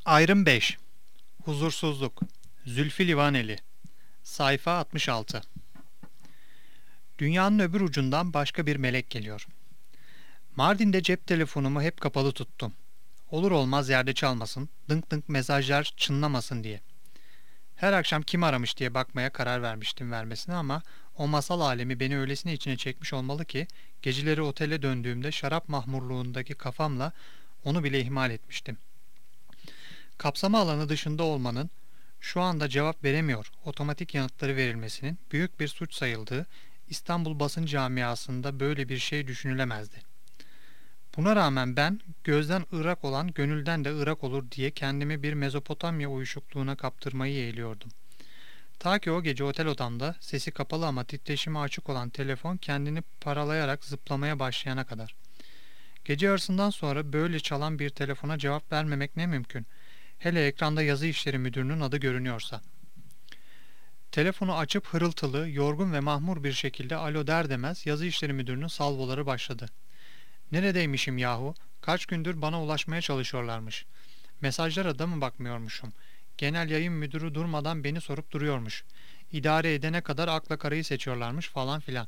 Ayrım 5. Huzursuzluk. Zülfü Livaneli. Sayfa 66. Dünyanın öbür ucundan başka bir melek geliyor. Mardin'de cep telefonumu hep kapalı tuttum. Olur olmaz yerde çalmasın, dınk dınk mesajlar çınlamasın diye. Her akşam kim aramış diye bakmaya karar vermiştim vermesine ama o masal alemi beni öylesine içine çekmiş olmalı ki geceleri otele döndüğümde şarap mahmurluğundaki kafamla onu bile ihmal etmiştim. Kapsama alanı dışında olmanın, şu anda cevap veremiyor otomatik yanıtları verilmesinin büyük bir suç sayıldığı İstanbul basın camiasında böyle bir şey düşünülemezdi. Buna rağmen ben gözden ırak olan gönülden de ırak olur diye kendimi bir Mezopotamya uyuşukluğuna kaptırmayı yeğliyordum. Ta ki o gece otel odamda sesi kapalı ama titreşimi açık olan telefon kendini paralayarak zıplamaya başlayana kadar. Gece yarısından sonra böyle çalan bir telefona cevap vermemek ne mümkün? Hele ekranda yazı işleri müdürünün adı görünüyorsa. Telefonu açıp hırıltılı, yorgun ve mahmur bir şekilde alo der demez yazı işleri müdürünün salvoları başladı. Neredeymişim yahu? Kaç gündür bana ulaşmaya çalışıyorlarmış. Mesajlara da mı bakmıyormuşum? Genel yayın müdürü durmadan beni sorup duruyormuş. İdare edene kadar akla karayı seçiyorlarmış falan filan.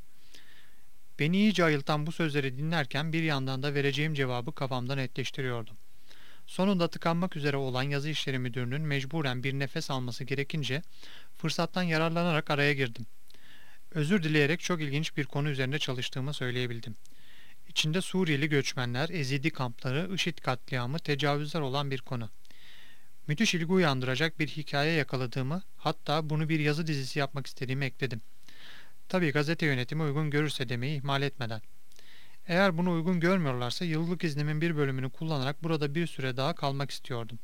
Beni iyice ayıltan bu sözleri dinlerken bir yandan da vereceğim cevabı kafamda netleştiriyordum. Sonunda tıkanmak üzere olan yazı işleri müdürünün mecburen bir nefes alması gerekince fırsattan yararlanarak araya girdim. Özür dileyerek çok ilginç bir konu üzerinde çalıştığımı söyleyebildim. İçinde Suriyeli göçmenler, Ezidi kampları, IŞİD katliamı, tecavüzler olan bir konu. Müthiş ilgi uyandıracak bir hikaye yakaladığımı, hatta bunu bir yazı dizisi yapmak istediğimi ekledim. Tabii gazete yönetimi uygun görürse demeyi ihmal etmeden. Eğer bunu uygun görmüyorlarsa yıllık iznimin bir bölümünü kullanarak burada bir süre daha kalmak istiyordum.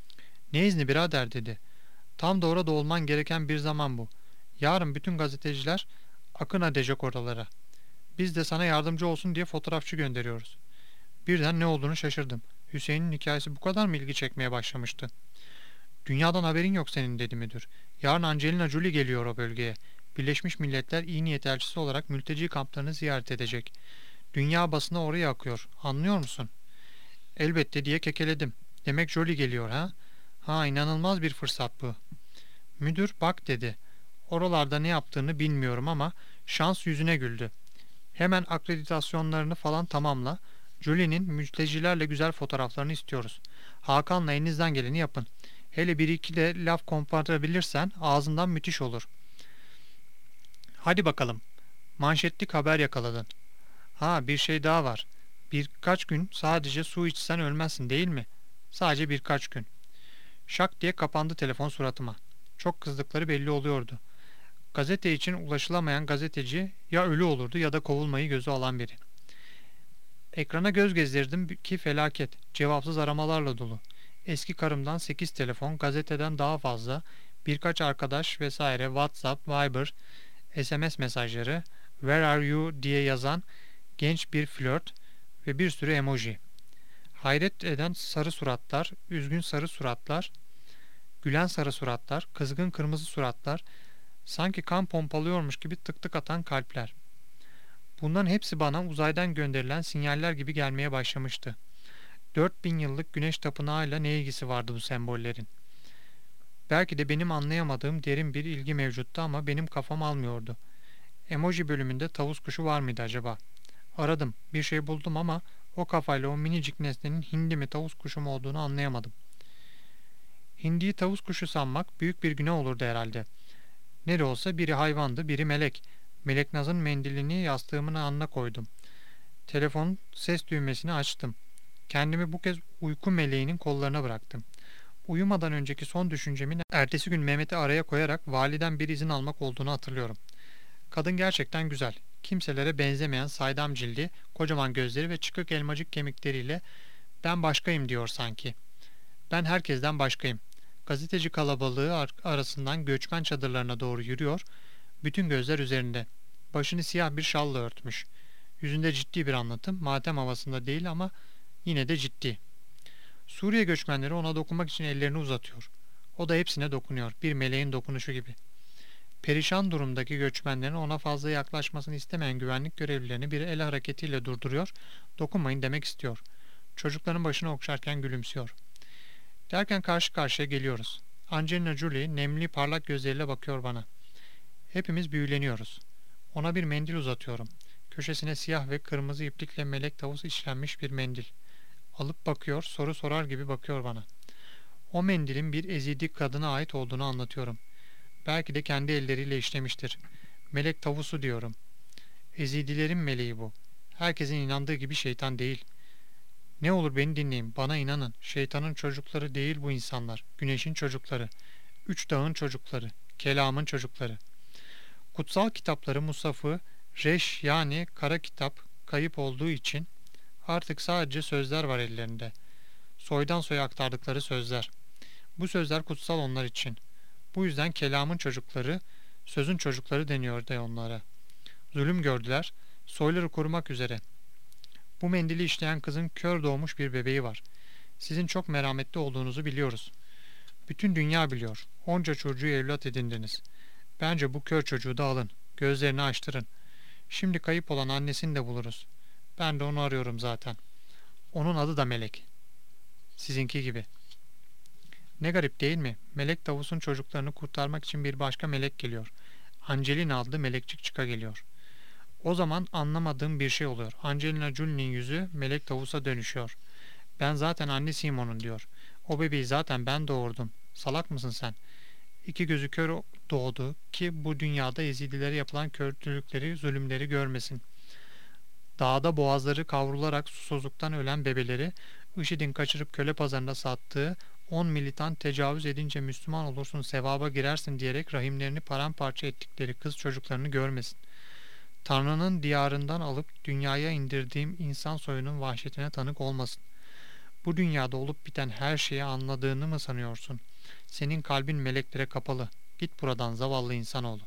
Ne izni birader dedi. Tam da orada olman gereken bir zaman bu. Yarın bütün gazeteciler akın edecek oralara. Biz de sana yardımcı olsun diye fotoğrafçı gönderiyoruz. Birden ne olduğunu şaşırdım. Hüseyin'in hikayesi bu kadar mı ilgi çekmeye başlamıştı? Dünyadan haberin yok senin dedi müdür. Yarın Angelina Jolie geliyor o bölgeye. Birleşmiş Milletler iyi niyet elçisi olarak mülteci kamplarını ziyaret edecek. Dünya basını oraya akıyor. Anlıyor musun? Elbette diye kekeledim. Demek Jolie geliyor ha? Ha inanılmaz bir fırsat bu. Müdür bak dedi. Oralarda ne yaptığını bilmiyorum ama şans yüzüne güldü. Hemen akreditasyonlarını falan tamamla. Jolie'nin mültecilerle güzel fotoğraflarını istiyoruz. Hakan'la elinizden geleni yapın. Hele bir iki de laf kompartabilirsen ağzından müthiş olur. Hadi bakalım. Manşetlik haber yakaladın. Ha bir şey daha var. Birkaç gün sadece su içsen ölmezsin değil mi? Sadece birkaç gün. Şak diye kapandı telefon suratıma. Çok kızdıkları belli oluyordu. Gazete için ulaşılamayan gazeteci ya ölü olurdu ya da kovulmayı göze alan biri. Ekrana göz gezdirdim ki felaket. Cevapsız aramalarla dolu. Eski karımdan 8 telefon, gazeteden daha fazla, birkaç arkadaş vesaire, WhatsApp, Viber, SMS mesajları, Where are you diye yazan genç bir flört ve bir sürü emoji. Hayret eden sarı suratlar, üzgün sarı suratlar, gülen sarı suratlar, kızgın kırmızı suratlar, sanki kan pompalıyormuş gibi tık tık atan kalpler. Bunların hepsi bana uzaydan gönderilen sinyaller gibi gelmeye başlamıştı. 4000 yıllık güneş tapınağıyla ne ilgisi vardı bu sembollerin? Belki de benim anlayamadığım derin bir ilgi mevcuttu ama benim kafam almıyordu. Emoji bölümünde tavus kuşu var mıydı acaba? Aradım, bir şey buldum ama o kafayla o minicik nesnenin hindi mi tavus kuşu mu olduğunu anlayamadım. Hindiyi tavus kuşu sanmak büyük bir günah olurdu herhalde. Ne de olsa biri hayvandı, biri melek. Meleknaz'ın mendilini yastığımın yanına koydum. Telefonun ses düğmesini açtım. Kendimi bu kez uyku meleğinin kollarına bıraktım. Uyumadan önceki son düşüncemin ertesi gün Mehmet'i araya koyarak validen bir izin almak olduğunu hatırlıyorum. Kadın gerçekten güzel. Kimselere benzemeyen saydam cildi, kocaman gözleri ve çıkık elmacık kemikleriyle ben başkayım diyor sanki. Ben herkesten başkayım. Gazeteci kalabalığı arasından göçmen çadırlarına doğru yürüyor, bütün gözler üzerinde. Başını siyah bir şalla örtmüş. Yüzünde ciddi bir anlatım, matem havasında değil ama yine de ciddi. Suriye göçmenleri ona dokunmak için ellerini uzatıyor. O da hepsine dokunuyor, bir meleğin dokunuşu gibi. Perişan durumdaki göçmenlerin ona fazla yaklaşmasını istemeyen güvenlik görevlilerini bir el hareketiyle durduruyor, dokunmayın demek istiyor. Çocukların başını okşarken gülümsüyor. Derken karşı karşıya geliyoruz. Angelina Jolie nemli parlak gözleriyle bakıyor bana. Hepimiz büyüleniyoruz. Ona bir mendil uzatıyorum. Köşesine siyah ve kırmızı iplikle melek tavusu işlenmiş bir mendil. Alıp bakıyor, soru sorar gibi bakıyor bana. O mendilin bir ezidi kadına ait olduğunu anlatıyorum. Belki de kendi elleriyle işlemiştir. Melek tavusu diyorum. Ezidilerin meleği bu. Herkesin inandığı gibi şeytan değil. Ne olur beni dinleyin, bana inanın. Şeytanın çocukları değil bu insanlar. Güneşin çocukları. Üç dağın çocukları. Kelamın çocukları. Kutsal kitapları Musaf'ı Reş yani kara kitap kayıp olduğu için artık sadece sözler var ellerinde. Soydan soya aktardıkları sözler. Bu sözler kutsal onlar için. Bu yüzden kelamın çocukları, sözün çocukları deniyor de onlara. Zulüm gördüler, soyları korumak üzere. Bu mendili işleyen kızın kör doğmuş bir bebeği var. Sizin çok merhametli olduğunuzu biliyoruz. Bütün dünya biliyor. Onca çocuğu evlat edindiniz. Bence bu kör çocuğu da alın. Gözlerini açtırın. Şimdi kayıp olan annesini de buluruz. Ben de onu arıyorum zaten. Onun adı da Melek. Sizinki gibi. Ne garip değil mi? Melek tavusun çocuklarını kurtarmak için bir başka melek geliyor. Angelina adlı melekçik çıka geliyor. O zaman anlamadığım bir şey oluyor. Angelina Jolie'nin yüzü melek tavusa dönüşüyor. Ben zaten annesiyim onun diyor. O bebeği zaten ben doğurdum. Salak mısın sen? İki gözü kör doğdu ki bu dünyada ezidilere yapılan kötülükleri, zulümleri görmesin. Dağda boğazları kavrularak susuzluktan ölen bebeleri IŞİD'in kaçırıp köle pazarında sattığı 10 militan tecavüz edince Müslüman olursun sevaba girersin diyerek rahimlerini paramparça ettikleri kız çocuklarını görmesin. Tanrı'nın diyarından alıp dünyaya indirdiğim insan soyunun vahşetine tanık olmasın. Bu dünyada olup biten her şeyi anladığını mı sanıyorsun? Senin kalbin meleklere kapalı. Git buradan zavallı insanoğlu.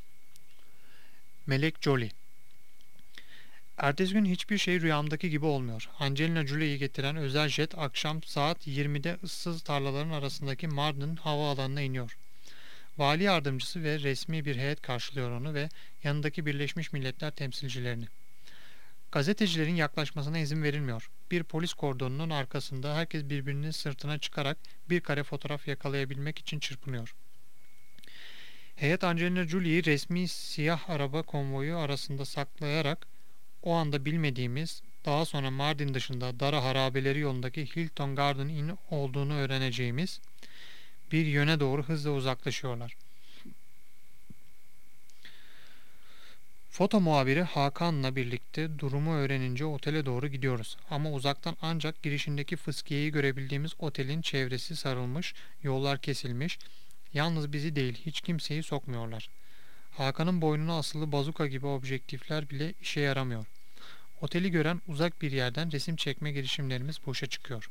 Melek Jolie. Ertesi gün hiçbir şey rüyamdaki gibi olmuyor. Angelina Jolie'yi getiren özel jet akşam saat 20'de ıssız tarlaların arasındaki Mardin havaalanına iniyor. Vali yardımcısı ve resmi bir heyet karşılıyor onu ve yanındaki Birleşmiş Milletler temsilcilerini. Gazetecilerin yaklaşmasına izin verilmiyor. Bir polis kordonunun arkasında herkes birbirinin sırtına çıkarak bir kare fotoğraf yakalayabilmek için çırpınıyor. Heyet Angelina Jolie'yi resmi siyah araba konvoyu arasında saklayarak o anda bilmediğimiz, daha sonra Mardin dışında Dara harabeleri yolundaki Hilton Garden Inn olduğunu öğreneceğimiz bir yöne doğru hızla uzaklaşıyorlar. Foto muhabiri Hakan'la birlikte durumu öğrenince otele doğru gidiyoruz. Ama uzaktan ancak girişindeki fıskiyeyi görebildiğimiz otelin çevresi sarılmış, yollar kesilmiş. Yalnız bizi değil hiç kimseyi sokmuyorlar. Hakan'ın boynuna asılı bazuka gibi objektifler bile işe yaramıyor. Oteli gören uzak bir yerden resim çekme girişimlerimiz boşa çıkıyor.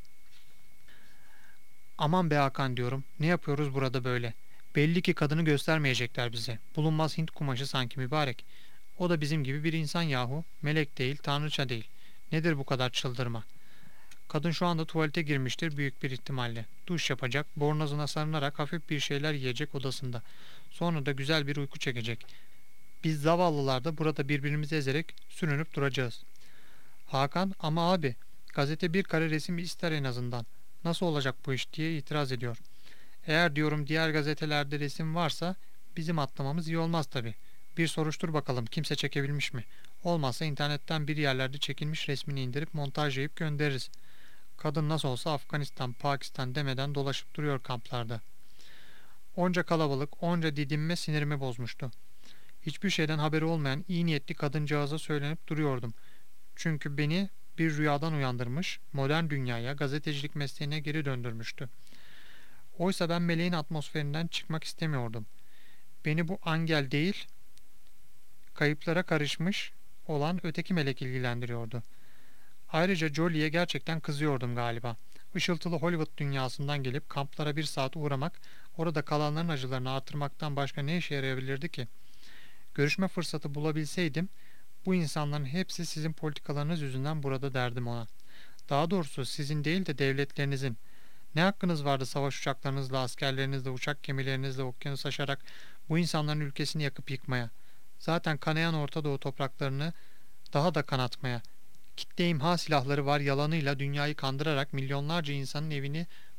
Aman be Hakan diyorum. Ne yapıyoruz burada böyle? Belli ki kadını göstermeyecekler bize. Bulunmaz Hint kumaşı sanki mübarek. O da bizim gibi bir insan yahu. Melek değil, tanrıça değil. Nedir bu kadar çıldırma? Kadın şu anda tuvalete girmiştir büyük bir ihtimalle. Duş yapacak, bornozuna sarınarak hafif bir şeyler yiyecek odasında. Sonra da güzel bir uyku çekecek. Biz zavallılar da burada birbirimizi ezerek sürünüp duracağız. Hakan ama abi gazete bir kare resim ister en azından. Nasıl olacak bu iş diye itiraz ediyor. Eğer diyorum diğer gazetelerde resim varsa bizim atlamamız iyi olmaz tabi. Bir soruştur bakalım kimse çekebilmiş mi? Olmazsa internetten bir yerlerde çekilmiş resmini indirip montajlayıp göndeririz. Kadın nasıl olsa Afganistan, Pakistan demeden dolaşıp duruyor kamplarda. Onca kalabalık, onca didinme sinirimi bozmuştu. Hiçbir şeyden haberi olmayan iyi niyetli kadıncağıza söylenip duruyordum. Çünkü beni bir rüyadan uyandırmış, modern dünyaya, gazetecilik mesleğine geri döndürmüştü. Oysa ben meleğin atmosferinden çıkmak istemiyordum. Beni bu angel değil, kayıplara karışmış olan öteki melek ilgilendiriyordu. Ayrıca Jolie'ye gerçekten kızıyordum galiba. Işıltılı Hollywood dünyasından gelip kamplara bir saat uğramak, orada kalanların acılarını artırmaktan başka ne işe yarayabilirdi ki? Görüşme fırsatı bulabilseydim, bu insanların hepsi sizin politikalarınız yüzünden burada derdim ona. Daha doğrusu sizin değil de devletlerinizin. Ne hakkınız vardı savaş uçaklarınızla, askerlerinizle, uçak gemilerinizle okyanus aşarak bu insanların ülkesini yakıp yıkmaya? Zaten kanayan Orta Doğu topraklarını daha da kanatmaya. Kitle imha silahları var yalanıyla dünyayı kandırarak milyonlarca insanın evini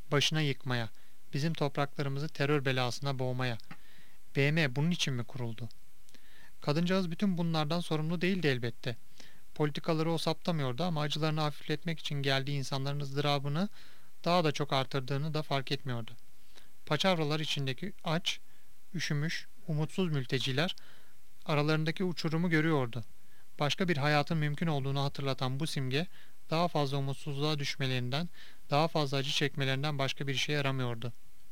başına yıkmaya, bizim topraklarımızı terör belasına boğmaya. BM bunun için mi kuruldu? Kadıncağız bütün bunlardan sorumlu değildi elbette. Politikaları o saptamıyordu ama acılarını hafifletmek için geldiği insanların ızdırabını daha da çok artırdığını da fark etmiyordu. Paçavralar içindeki aç, üşümüş, umutsuz mülteciler aralarındaki uçurumu görüyordu. Başka bir hayatın mümkün olduğunu hatırlatan bu simge, daha fazla umutsuzluğa düşmelerinden, daha fazla acı çekmelerinden başka bir işe yaramıyordu.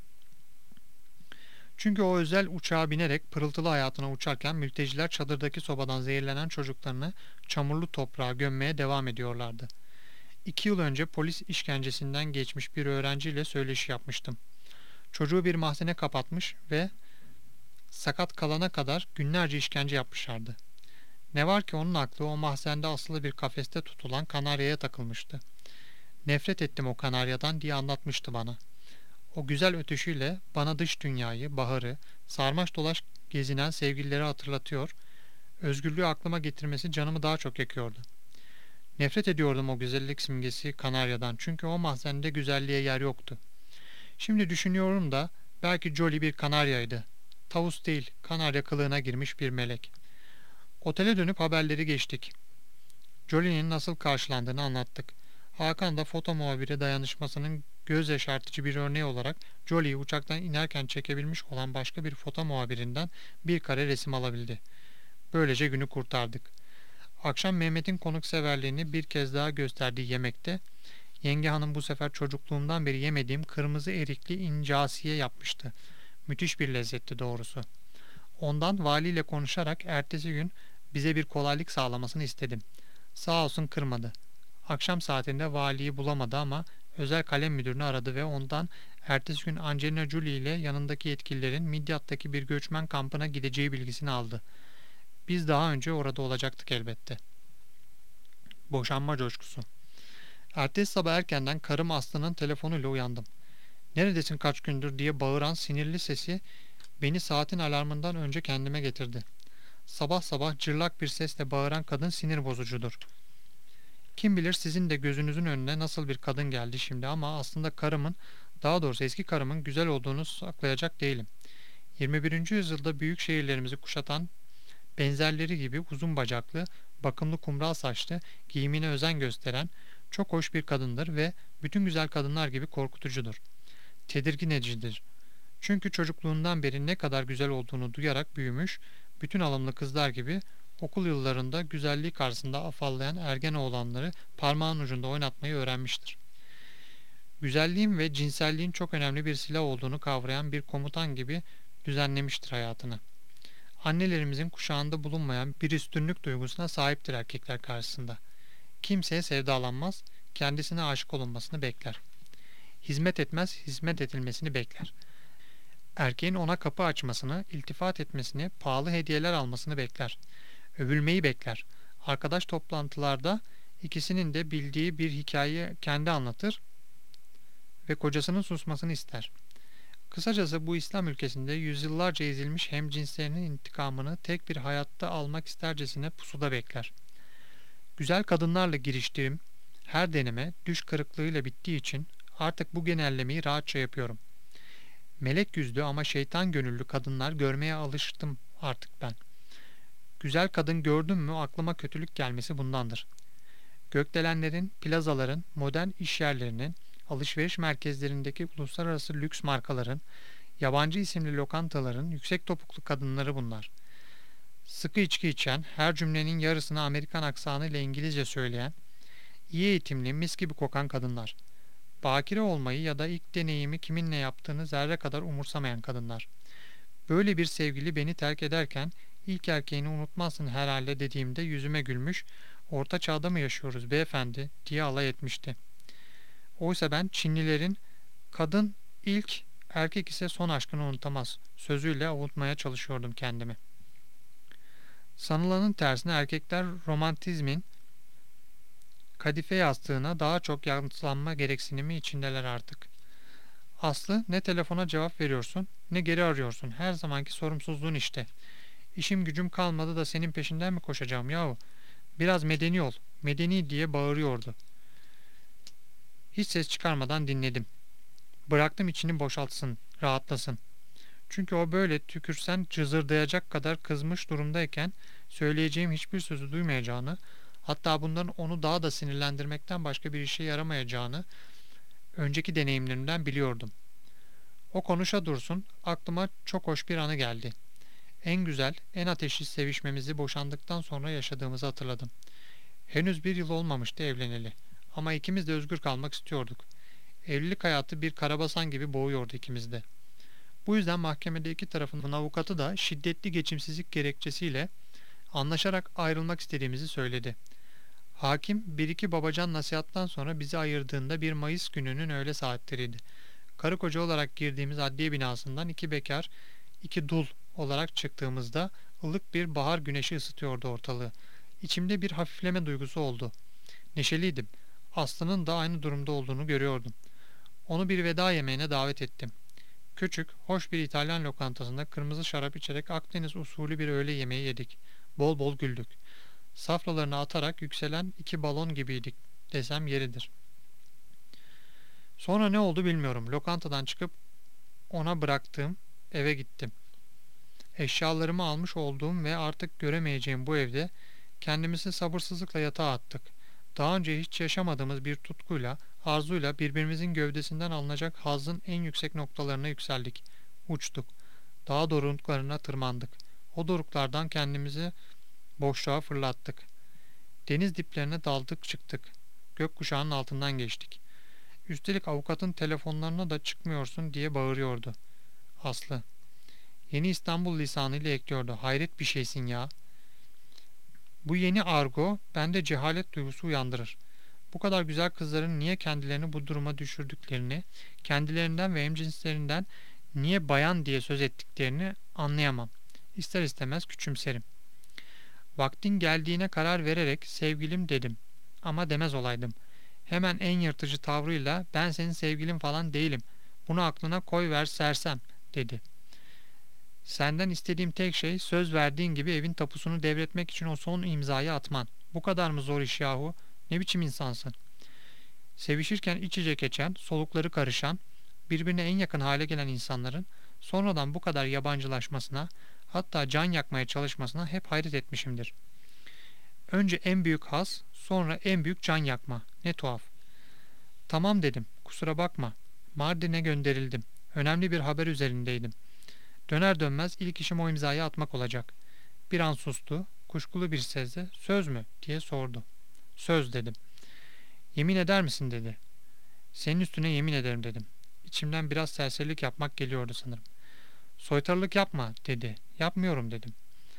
Çünkü o özel uçağa binerek pırıltılı hayatına uçarken mülteciler çadırdaki sobadan zehirlenen çocuklarını çamurlu toprağa gömmeye devam ediyorlardı. 2 yıl önce polis işkencesinden geçmiş bir öğrenciyle söyleşi yapmıştım. Çocuğu bir mahzene kapatmış ve sakat kalana kadar günlerce işkence yapmışlardı. Ne var ki onun aklı o mahzende asılı bir kafeste tutulan kanaryaya takılmıştı. Nefret ettim o kanaryadan diye anlatmıştı bana. O güzel ötüşüyle bana dış dünyayı, baharı, sarmaş dolaş gezinen sevgilileri hatırlatıyor, özgürlüğü aklıma getirmesi canımı daha çok yakıyordu. Nefret ediyordum o güzellik simgesi kanaryadan çünkü o mahzende güzelliğe yer yoktu. Şimdi düşünüyorum da belki Jolly bir kanaryaydı. Tavus değil, kanarya kılığına girmiş bir melek. Otele dönüp haberleri geçtik. Jolly'nin nasıl karşılandığını anlattık. Hakan da foto muhabiri dayanışmasının göz yaşartıcı bir örneği olarak Jolly'yi uçaktan inerken çekebilmiş olan başka bir foto muhabirinden bir kare resim alabildi. Böylece günü kurtardık. Akşam Mehmet'in konukseverliğini bir kez daha gösterdiği yemekte yenge hanım bu sefer çocukluğumdan beri yemediğim kırmızı erikli incasiye yapmıştı. Müthiş bir lezzetti doğrusu. Ondan valiyle konuşarak ertesi gün bize bir kolaylık sağlamasını istedim. Sağ olsun kırmadı. Akşam saatinde valiyi bulamadı ama özel kalem müdürünü aradı ve ondan ertesi gün Angelina Jolie ile yanındaki yetkililerin Midyat'taki bir göçmen kampına gideceği bilgisini aldı. Biz daha önce orada olacaktık elbette. Boşanma coşkusu. Ertesi sabah erkenden karım Aslı'nın telefonuyla uyandım. "Neredesin kaç gündür?" diye bağıran sinirli sesi beni saatin alarmından önce kendime getirdi. Sabah sabah cırlak bir sesle bağıran kadın sinir bozucudur. Kim bilir sizin de gözünüzün önüne nasıl bir kadın geldi şimdi ama aslında karımın, daha doğrusu eski karımın güzel olduğunu saklayacak değilim. 21. yüzyılda büyük şehirlerimizi kuşatan benzerleri gibi uzun bacaklı, bakımlı kumral saçlı, giyimine özen gösteren çok hoş bir kadındır ve bütün güzel kadınlar gibi korkutucudur. Tedirgin edicidir. Çünkü çocukluğundan beri ne kadar güzel olduğunu duyarak büyümüş, bütün alımlı kızlar gibi okul yıllarında güzelliği karşısında afallayan ergen oğlanları parmağın ucunda oynatmayı öğrenmiştir. Güzelliğin ve cinselliğin çok önemli bir silah olduğunu kavrayan bir komutan gibi düzenlemiştir hayatını. Annelerimizin kuşağında bulunmayan bir üstünlük duygusuna sahiptir erkekler karşısında. Kimseye sevdalanmaz, kendisine aşık olunmasını bekler. Hizmet etmez, hizmet edilmesini bekler. Erkeğin ona kapı açmasını, iltifat etmesini, pahalı hediyeler almasını bekler. Övülmeyi bekler. Arkadaş toplantılarda ikisinin de bildiği bir hikayeyi kendi anlatır ve kocasının susmasını ister. Kısacası bu İslam ülkesinde yüzyıllarca ezilmiş hemcinslerinin intikamını tek bir hayatta almak istercesine pusuda bekler. Güzel kadınlarla giriştiğim her deneme düş kırıklığıyla bittiği için artık bu genellemeyi rahatça yapıyorum. Melek yüzlü ama şeytan gönüllü kadınlar görmeye alıştım artık ben. Güzel kadın gördüm mü aklıma kötülük gelmesi bundandır. Gökdelenlerin, plazaların, modern iş yerlerinin, alışveriş merkezlerindeki uluslararası lüks markaların, yabancı isimli lokantaların yüksek topuklu kadınları bunlar. Sıkı içki içen, her cümlenin yarısını Amerikan aksanıyla İngilizce söyleyen, iyi eğitimli, mis gibi kokan kadınlar. Bakire olmayı ya da ilk deneyimi kiminle yaptığını zerre kadar umursamayan kadınlar. Böyle bir sevgili beni terk ederken ilk erkeğini unutmazsın herhalde dediğimde yüzüme gülmüş, orta çağda mı yaşıyoruz beyefendi diye alay etmişti. Oysa ben Çinlilerin kadın ilk, erkek ise son aşkını unutamaz sözüyle avutmaya çalışıyordum kendimi. Sanılanın tersine erkekler romantizmin kadife yastığına daha çok yansılanma gereksinimi içindeler artık. Aslı, ne telefona cevap veriyorsun ne geri arıyorsun. Her zamanki sorumsuzluğun işte. İşim gücüm kalmadı da senin peşinden mi koşacağım yahu? Biraz medeni ol. Medeni diye bağırıyordu. Hiç ses çıkarmadan dinledim. Bıraktım içini boşaltsın, rahatlasın. Çünkü o böyle tükürsen cızırdayacak kadar kızmış durumdayken söyleyeceğim hiçbir sözü duymayacağını, hatta bunların onu daha da sinirlendirmekten başka bir işe yaramayacağını önceki deneyimlerimden biliyordum. O konuşa dursun, aklıma çok hoş bir anı geldi. En güzel, en ateşli sevişmemizi boşandıktan sonra yaşadığımızı hatırladım. Henüz bir yıl olmamıştı evleneli. Ama ikimiz de özgür kalmak istiyorduk. Evlilik hayatı bir karabasan gibi boğuyordu ikimiz de. Bu yüzden mahkemede iki tarafın avukatı da şiddetli geçimsizlik gerekçesiyle anlaşarak ayrılmak istediğimizi söyledi. Hakim bir iki babacan nasihattan sonra bizi ayırdığında bir Mayıs gününün öğle saatleriydi. Karı koca olarak girdiğimiz adliye binasından iki bekar, iki dul olarak çıktığımızda ılık bir bahar güneşi ısıtıyordu ortalığı. İçimde bir hafifleme duygusu oldu. Neşeliydim. Aslı'nın da aynı durumda olduğunu görüyordum. Onu bir veda yemeğine davet ettim. Küçük, hoş bir İtalyan lokantasında kırmızı şarap içerek Akdeniz usulü bir öğle yemeği yedik. Bol bol güldük. Safralarını atarak yükselen iki balon gibiydik desem yeridir. Sonra ne oldu bilmiyorum. Lokantadan çıkıp ona bıraktığım eve gittim. Eşyalarımı almış olduğum ve artık göremeyeceğim bu evde kendimizi sabırsızlıkla yatağa attık. Daha önce hiç yaşamadığımız bir tutkuyla, arzuyla birbirimizin gövdesinden alınacak hazzın en yüksek noktalarına yükseldik. Uçtuk. Dağ doruklarına tırmandık. O doruklardan kendimizi boşluğa fırlattık. Deniz diplerine daldık çıktık. Gökkuşağının altından geçtik. Üstelik avukatın telefonlarına da çıkmıyorsun diye bağırıyordu. Aslı. Yeni İstanbul lisanıyla ekliyordu. Hayret bir şeysin ya. Bu yeni argo bende cehalet duygusu uyandırır. Bu kadar güzel kızların niye kendilerini bu duruma düşürdüklerini, kendilerinden ve hemcinslerinden niye bayan diye söz ettiklerini anlayamam. İster istemez küçümserim. Vaktin geldiğine karar vererek sevgilim dedim. Ama demez olaydım. Hemen en yırtıcı tavrıyla ben senin sevgilin falan değilim. Bunu aklına koy ver sersem dedi. Senden istediğim tek şey söz verdiğin gibi evin tapusunu devretmek için o son imzayı atman. Bu kadar mı zor iş yahu? Ne biçim insansın? Sevişirken iç içe geçen, solukları karışan, birbirine en yakın hale gelen insanların sonradan bu kadar yabancılaşmasına, hatta can yakmaya çalışmasına hep hayret etmişimdir. Önce en büyük haz, sonra en büyük can yakma. Ne tuhaf. Tamam dedim, kusura bakma. Mardin'e gönderildim. Önemli bir haber üzerindeydim. Döner dönmez ilk işim o imzayı atmak olacak. Bir an sustu, kuşkulu bir sesle söz mü diye sordu. Söz dedim. Yemin eder misin dedi. Senin üstüne yemin ederim dedim. İçimden biraz serserilik yapmak geliyordu sanırım. Soytarılık yapma dedi. Yapmıyorum dedim.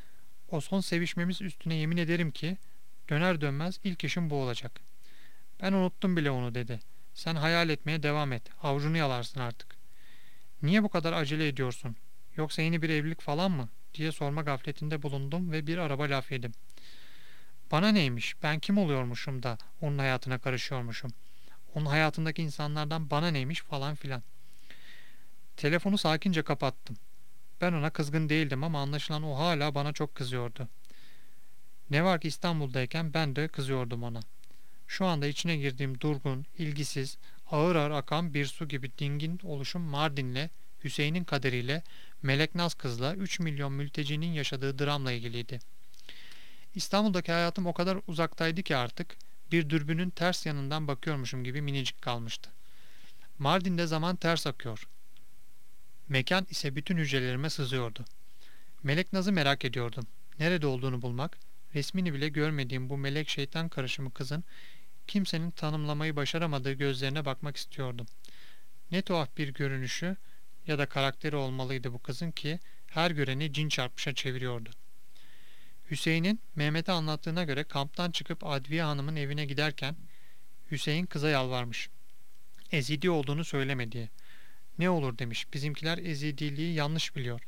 O son sevişmemiz üstüne yemin ederim ki döner dönmez ilk işim bu olacak. Ben unuttum bile onu dedi. Sen hayal etmeye devam et. Avucunu yalarsın artık. Niye bu kadar acele ediyorsun? Yoksa yeni bir evlilik falan mı? Diye sorma gafletinde bulundum ve bir araba laf yedim. Bana neymiş? Ben kim oluyormuşum da onun hayatına karışıyormuşum? Onun hayatındaki insanlardan bana neymiş falan filan. Telefonu sakince kapattım. Ben ona kızgın değildim ama anlaşılan o hala bana çok kızıyordu. Ne var ki İstanbul'dayken ben de kızıyordum ona. Şu anda içine girdiğim durgun, ilgisiz, ağır ağır akan bir su gibi dingin oluşum Mardin'le, Hüseyin'in kaderiyle, Melek Naz kızla 3 milyon mültecinin yaşadığı dramla ilgiliydi. İstanbul'daki hayatım o kadar uzaktaydı ki artık bir dürbünün ters yanından bakıyormuşum gibi minicik kalmıştı. Mardin'de zaman ters akıyor. Mekan ise bütün hücrelerime sızıyordu. Melek Naz'ı merak ediyordum. Nerede olduğunu bulmak, resmini bile görmediğim bu melek şeytan karışımı kızın kimsenin tanımlamayı başaramadığı gözlerine bakmak istiyordum. Ne tuhaf bir görünüşü ya da karakteri olmalıydı bu kızın ki her göreni cin çarpmışa çeviriyordu. Hüseyin'in Mehmet'e anlattığına göre kamptan çıkıp Adviye Hanım'ın evine giderken Hüseyin kıza yalvarmış. Ezidi olduğunu söyleme diye. Ne olur demiş. Bizimkiler Ezidiliği yanlış biliyor.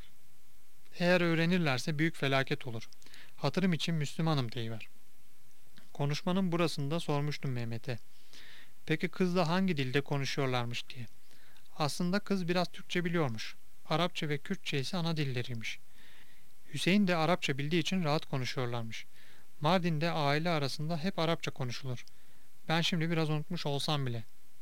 Eğer öğrenirlerse büyük felaket olur. Hatırım için Müslümanım deyiver. Konuşmanın burasında sormuştum Mehmet'e. Peki kızla hangi dilde konuşuyorlarmış diye. Aslında kız biraz Türkçe biliyormuş. Arapça ve Kürtçe ise ana dilleriymiş. Hüseyin de Arapça bildiği için rahat konuşuyorlarmış. Mardin'de aile arasında hep Arapça konuşulur. Ben şimdi biraz unutmuş olsam bile.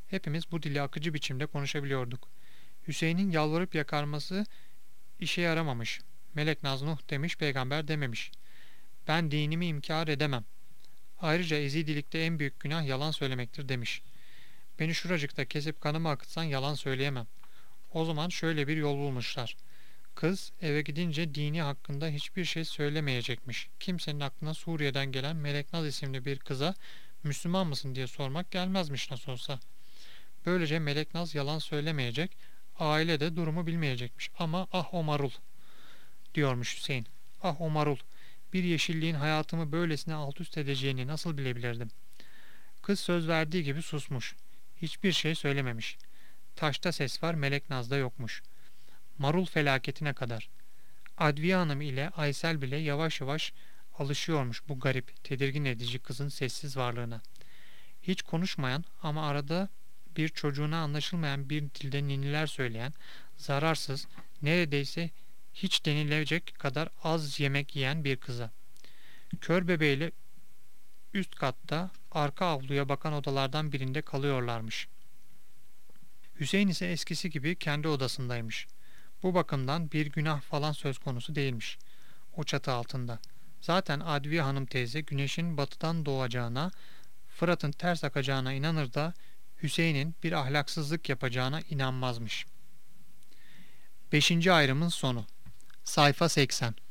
Hepimiz bu dili akıcı biçimde konuşabiliyorduk. Hüseyin'in yalvarıp yakarması işe yaramamış. Melek Naz Nuh demiş, peygamber dememiş. Ben dinimi inkar edemem. Ayrıca ezidilikte en büyük günah yalan söylemektir demiş. Beni şuracıkta kesip kanımı akıtsan yalan söyleyemem. O zaman şöyle bir yol bulmuşlar. Kız eve gidince dini hakkında hiçbir şey söylemeyecekmiş. Kimsenin aklına Suriye'den gelen Meleknaz isimli bir kıza Müslüman mısın diye sormak gelmezmiş nasıl olsa. Böylece Meleknaz yalan söylemeyecek, aile de durumu bilmeyecekmiş. Ama ah o marul diyormuş Hüseyin. Ah o marul. Bir yeşilliğin hayatımı böylesine alt üst edeceğini nasıl bilebilirdim? Kız söz verdiği gibi susmuş. Hiçbir şey söylememiş. Taşta ses var, Meleknaz'da yokmuş. Marul felaketine kadar. Adviye Hanım ile Aysel bile yavaş yavaş alışıyormuş bu garip, tedirgin edici kızın sessiz varlığına. Hiç konuşmayan ama arada bir çocuğuna anlaşılmayan bir dilde ninniler söyleyen, zararsız, neredeyse hiç denilecek kadar az yemek yiyen bir kıza. Kör bebeğiyle üst katta arka avluya bakan odalardan birinde kalıyorlarmış. Hüseyin ise eskisi gibi kendi odasındaymış. Bu bakımdan bir günah falan söz konusu değilmiş o çatı altında. Zaten Adviye Hanım teyze güneşin batıdan doğacağına, Fırat'ın ters akacağına inanır da Hüseyin'in bir ahlaksızlık yapacağına inanmazmış. 5. ayrımın sonu. Sayfa 80.